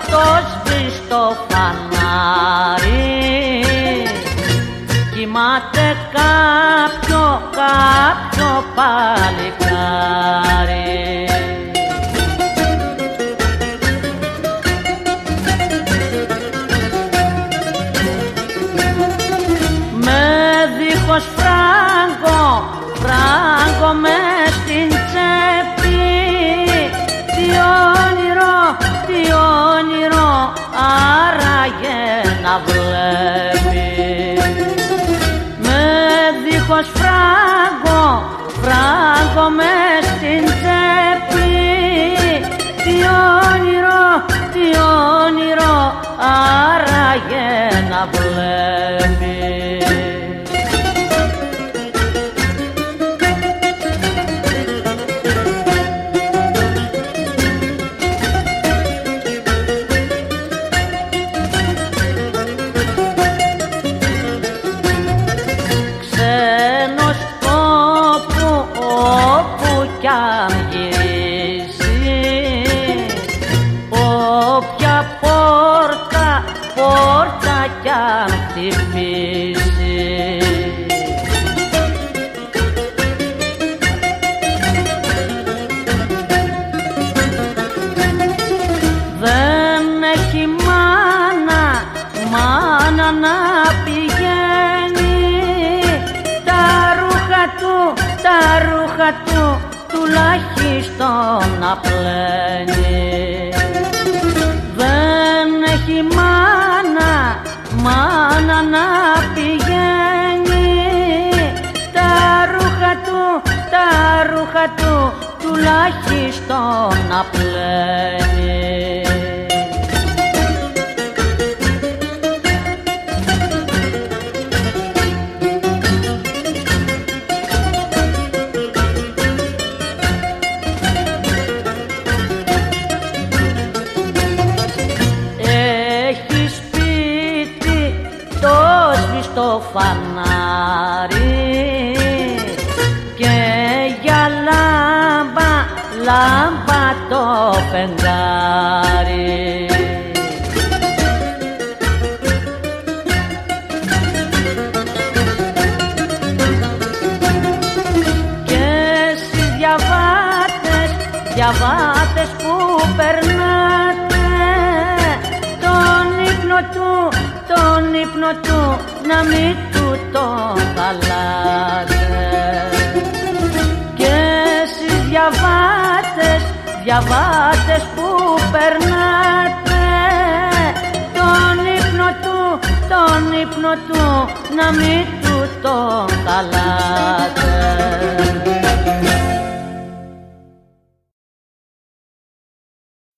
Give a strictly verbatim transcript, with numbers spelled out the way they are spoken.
το σβήστο φανάρι, κοιμάται κάποιο, κάποιο παλικάρι. Με δίχως φράγκο, φράγκο μες στην τσέπη, τι όνειρο, τι όνειρο άραγε να βλέπει. Με δίχως φράγκο, φράγκο μες στην τσέπη, τι όνειρο, τι όνειρο άραγε να βλέπει. Ξένος όπου, όπου κι αν γυρίσει, όποια πόρτα, πόρτα κι αν χτυπήσει. Δεν έχει μάνα, μάνα να πηγαίνει, τα ρούχα του, τα ρούχα του τουλάχιστον να πλένει. Δεν έχει μάνα, μάνα να πηγαίνει, τα ρούχα του, τα ρούχα του τουλάχιστον να πλένει. Το φανάρι και για λάμπα, λάμπα το φεγγάρι. Και εσείς διαβάτες, διαβάτες που περνάτε τον ύπνο του, τον ύπνο του να μην του τον χαλάτε. Και εσείς διαβάτες, διαβάτες που περνάτε τον ύπνο του, τον ύπνο του να μην του τον χαλάτε.